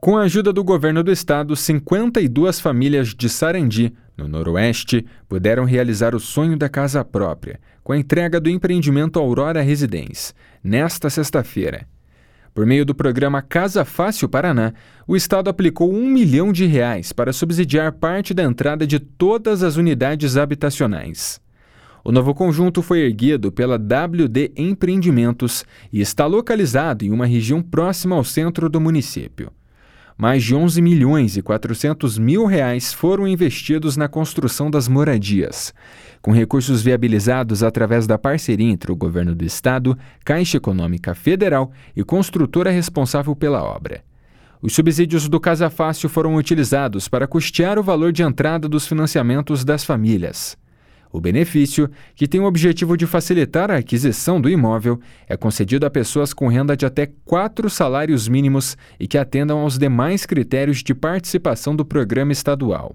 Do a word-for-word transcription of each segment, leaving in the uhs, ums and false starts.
Com a ajuda do governo do estado, cinquenta e duas famílias de Sarandi, no Noroeste, puderam realizar o sonho da casa própria, com a entrega do empreendimento Aurora Residência, nesta sexta-feira. Por meio do programa Casa Fácil Paraná, o estado aplicou um milhão de reais para subsidiar parte da entrada de todas as unidades habitacionais. O novo conjunto foi erguido pela W D Empreendimentos e está localizado em uma região próxima ao centro do município. Mais de onze milhões e quatrocentos mil reais foram investidos na construção das moradias, com recursos viabilizados através da parceria entre o governo do estado, Caixa Econômica Federal e construtora responsável pela obra. Os subsídios do Casa Fácil foram utilizados para custear o valor de entrada dos financiamentos das famílias. O benefício, que tem o objetivo de facilitar a aquisição do imóvel, é concedido a pessoas com renda de até quatro salários mínimos e que atendam aos demais critérios de participação do programa estadual.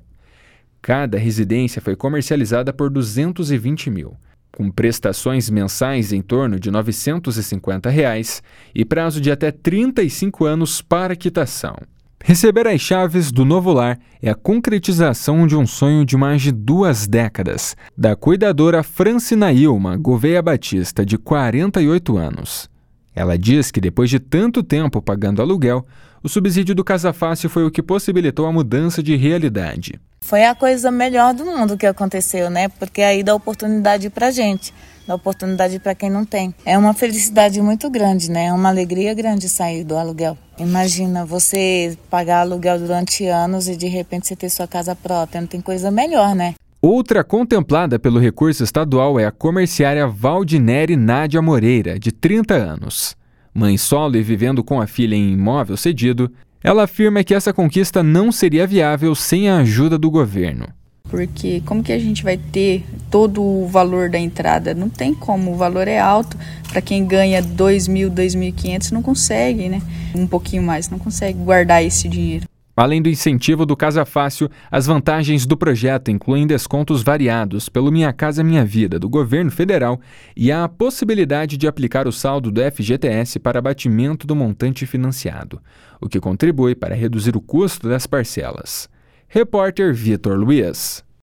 Cada residência foi comercializada por duzentos e vinte mil, com prestações mensais em torno de novecentos e cinquenta reais e prazo de até trinta e cinco anos para quitação. Receber as chaves do novo lar é a concretização de um sonho de mais de duas décadas, da cuidadora Francina Ilma Gouveia Batista, de quarenta e oito anos. Ela diz que depois de tanto tempo pagando aluguel, o subsídio do Casa Fácil foi o que possibilitou a mudança de realidade. Foi a coisa melhor do mundo que aconteceu, né? Porque aí dá oportunidade pra gente, dá oportunidade para quem não tem. É uma felicidade muito grande, né? É uma alegria grande sair do aluguel. Imagina você pagar aluguel durante anos e de repente você ter sua casa própria, não tem coisa melhor, né? Outra contemplada pelo recurso estadual é a comerciária Valdineri Nádia Moreira, de trinta anos. Mãe solo e vivendo com a filha em imóvel cedido, ela afirma que essa conquista não seria viável sem a ajuda do governo. Porque como que a gente vai ter todo o valor da entrada? Não tem como, o valor é alto. Para quem ganha dois mil, dois mil e quinhentos não consegue, né? Um pouquinho mais, não consegue guardar esse dinheiro. Além do incentivo do Casa Fácil, as vantagens do projeto incluem descontos variados pelo Minha Casa Minha Vida do governo federal e a possibilidade de aplicar o saldo do F G T S para abatimento do montante financiado, o que contribui para reduzir o custo das parcelas. Repórter Vitor Luiz.